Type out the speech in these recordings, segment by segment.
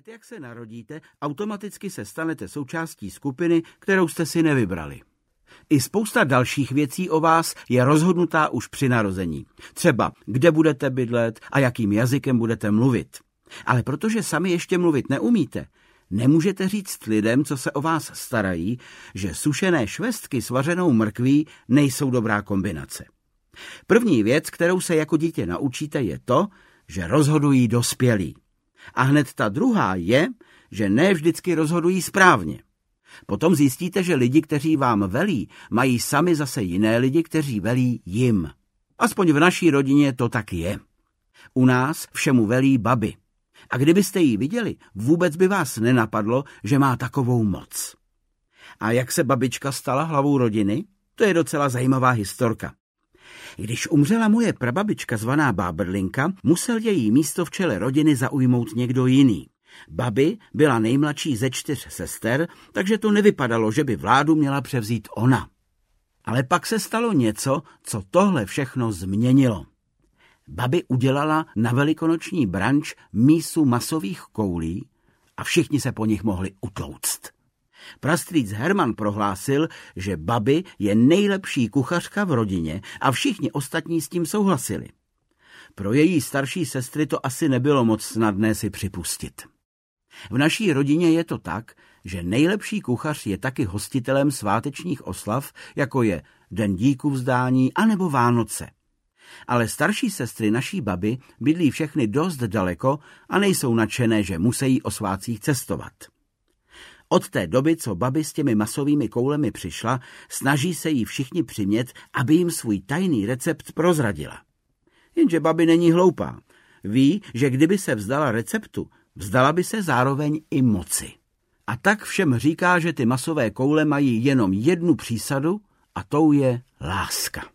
Hned jak se narodíte, automaticky se stanete součástí skupiny, kterou jste si nevybrali. I spousta dalších věcí o vás je rozhodnutá už při narození. Třeba, kde budete bydlet a jakým jazykem budete mluvit. Ale protože sami ještě mluvit neumíte, nemůžete říct lidem, co se o vás starají, že sušené švestky s vařenou mrkví nejsou dobrá kombinace. První věc, kterou se jako dítě naučíte, je to, že rozhodují dospělí. A hned ta druhá je, že ne vždycky rozhodují správně. Potom zjistíte, že lidi, kteří vám velí, mají sami zase jiné lidi, kteří velí jim. Aspoň v naší rodině to tak je. U nás všemu velí babi. A kdybyste ji viděli, vůbec by vás nenapadlo, že má takovou moc. A jak se babička stala hlavou rodiny? To je docela zajímavá historka. Když umřela moje prababička zvaná Bábrlinka, musel její místo v čele rodiny zaujmout někdo jiný. Babi byla nejmladší ze 4 sester, takže to nevypadalo, že by vládu měla převzít ona. Ale pak se stalo něco, co tohle všechno změnilo. Babi udělala na velikonoční branč mísu masových koulí a všichni se po nich mohli utlouct. Prastrýc Herman prohlásil, že babi je nejlepší kuchařka v rodině a všichni ostatní s tím souhlasili. Pro její starší sestry to asi nebylo moc snadné si připustit. V naší rodině je to tak, že nejlepší kuchař je taky hostitelem svátečních oslav, jako je Den díku vzdání anebo Vánoce. Ale starší sestry naší babi bydlí všechny dost daleko a nejsou nadšené, že musí o svátcích cestovat. Od té doby, co babi s těmi masovými koulemi přišla, snaží se jí všichni přimět, aby jim svůj tajný recept prozradila. Jenže babi není hloupá. Ví, že kdyby se vzdala receptu, vzdala by se zároveň i moci. A tak všem říká, že ty masové koule mají jenom jednu přísadu a tou je láska.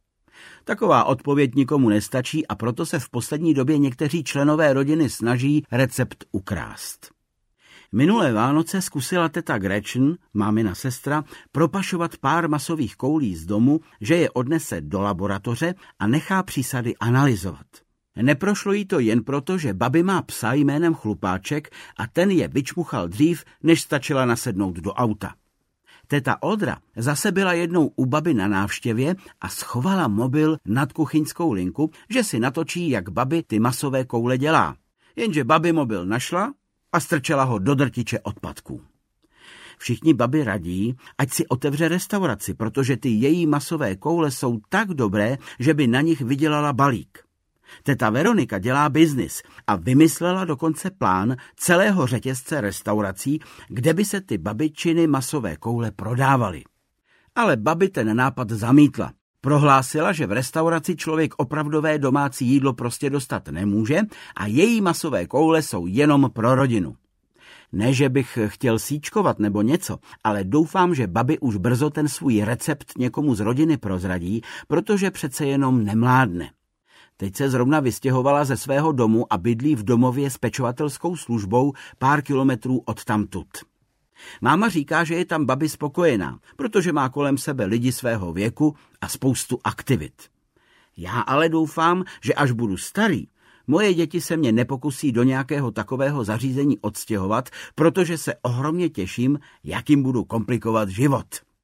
Taková odpověď nikomu nestačí a proto se v poslední době někteří členové rodiny snaží recept ukrást. Minulé Vánoce zkusila teta Gretchen, mámina sestra, propašovat pár masových koulí z domu, že je odnese do laboratoře a nechá přísady analyzovat. Neprošlo jí to jen proto, že babi má psa jménem Chlupáček a ten je vyčmuchal dřív, než stačila nasednout do auta. Teta Odra zase byla jednou u babi na návštěvě a schovala mobil nad kuchyňskou linku, že si natočí, jak babi ty masové koule dělá. Jenže babi mobil našla a strčela ho do drtiče odpadků. Všichni babi radí, ať si otevře restauraci, protože ty její masové koule jsou tak dobré, že by na nich vydělala balík. Teta Veronika dělá biznis a vymyslela dokonce plán celého řetězce restaurací, kde by se ty babičiny masové koule prodávaly. Ale babi ten nápad zamítla. Prohlásila, že v restauraci člověk opravdové domácí jídlo prostě dostat nemůže a její masové koule jsou jenom pro rodinu. Ne, že bych chtěl síčkovat nebo něco, ale doufám, že babi už brzo ten svůj recept někomu z rodiny prozradí, protože přece jenom nemládne. Teď se zrovna vystěhovala ze svého domu a bydlí v domově s pečovatelskou službou pár kilometrů odtamtud. Máma říká, že je tam babi spokojená, protože má kolem sebe lidi svého věku a spoustu aktivit. Já ale doufám, že až budu starý, moje děti se mě nepokusí do nějakého takového zařízení odstěhovat, protože se ohromně těším, jak jim budu komplikovat život.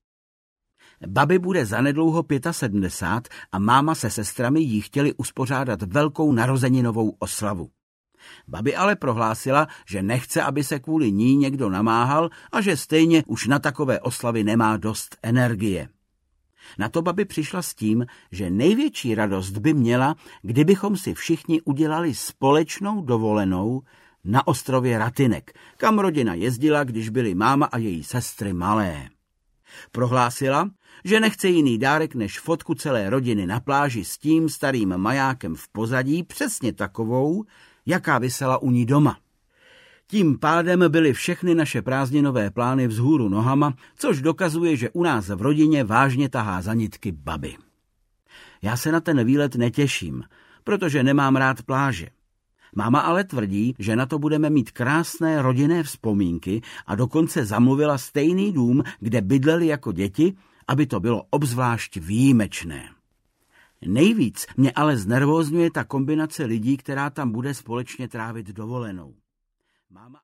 Babi bude zanedlouho 75 a máma se sestrami jí chtěli uspořádat velkou narozeninovou oslavu. Babi ale prohlásila, že nechce, aby se kvůli ní někdo namáhal a že stejně už na takové oslavy nemá dost energie. Na to babi přišla s tím, že největší radost by měla, kdybychom si všichni udělali společnou dovolenou na ostrově Ratynek, kam rodina jezdila, když byly máma a její sestry malé. Prohlásila, že nechce jiný dárek než fotku celé rodiny na pláži s tím starým majákem v pozadí, přesně takovou, jaká visela u ní doma. Tím pádem byly všechny naše prázdninové plány vzhůru nohama, což dokazuje, že u nás v rodině vážně tahá za nitky babi. Já se na ten výlet netěším, protože nemám rád pláže. Máma ale tvrdí, že na to budeme mít krásné rodinné vzpomínky a dokonce zamluvila stejný dům, kde bydleli jako děti, aby to bylo obzvlášť výjimečné. Nejvíc mě ale znervózňuje ta kombinace lidí, která tam bude společně trávit dovolenou. Máma